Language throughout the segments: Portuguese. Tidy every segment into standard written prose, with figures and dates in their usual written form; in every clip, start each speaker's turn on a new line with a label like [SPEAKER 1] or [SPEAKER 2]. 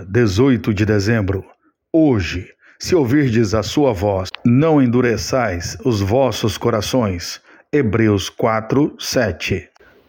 [SPEAKER 1] Segunda-feira, 18 de dezembro. Hoje, se ouvirdes a sua voz, não endureçais os vossos corações. Hebreus 4, 7.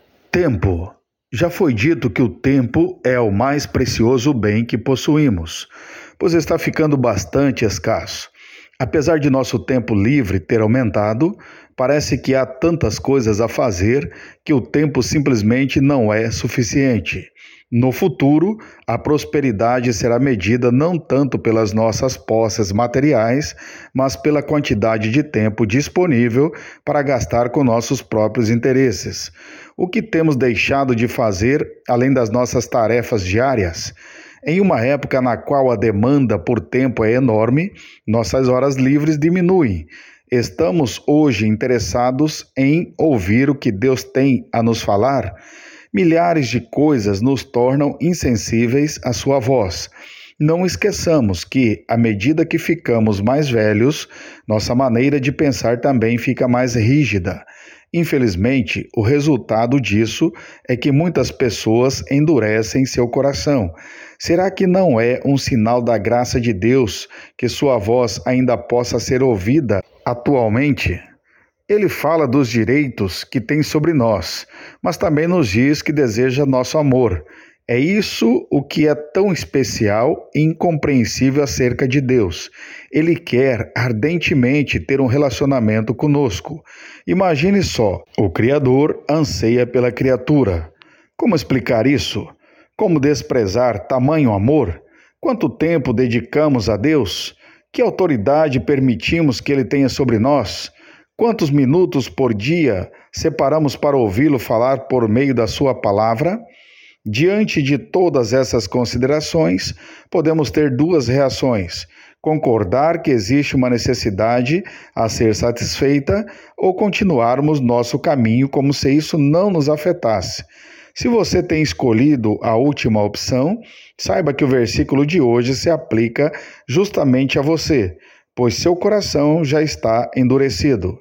[SPEAKER 1] Tempo. Já foi dito que o tempo é o mais precioso bem que possuímos, pois está ficando bastante escasso. Apesar de nosso tempo livre ter aumentado, parece que há tantas coisas a fazer que o tempo simplesmente não é suficiente. No futuro, a prosperidade será medida não tanto pelas nossas posses materiais, mas pela quantidade de tempo disponível para gastar com nossos próprios interesses. O que temos deixado de fazer além das nossas tarefas diárias? Em uma época na qual a demanda por tempo é enorme, nossas horas livres diminuem. Estamos hoje interessados em ouvir o que Deus tem a nos falar? Milhares de coisas nos tornam insensíveis à sua voz. Não esqueçamos que, à medida que ficamos mais velhos, nossa maneira de pensar também fica mais rígida. Infelizmente, o resultado disso é que muitas pessoas endurecem seu coração. Será que não é um sinal da graça de Deus que sua voz ainda possa ser ouvida atualmente? Ele fala dos direitos que tem sobre nós, mas também nos diz que deseja nosso amor. É isso o que é tão especial e incompreensível acerca de Deus. Ele quer ardentemente ter um relacionamento conosco. Imagine só, o Criador anseia pela criatura. Como explicar isso? Como desprezar tamanho amor? Quanto tempo dedicamos a Deus? Que autoridade permitimos que Ele tenha sobre nós? Quantos minutos por dia separamos para ouvi-lo falar por meio da sua palavra? Diante de todas essas considerações, podemos ter duas reações: concordar que existe uma necessidade a ser satisfeita ou continuarmos nosso caminho como se isso não nos afetasse. Se você tem escolhido a última opção, saiba que o versículo de hoje se aplica justamente a você, pois seu coração já está endurecido.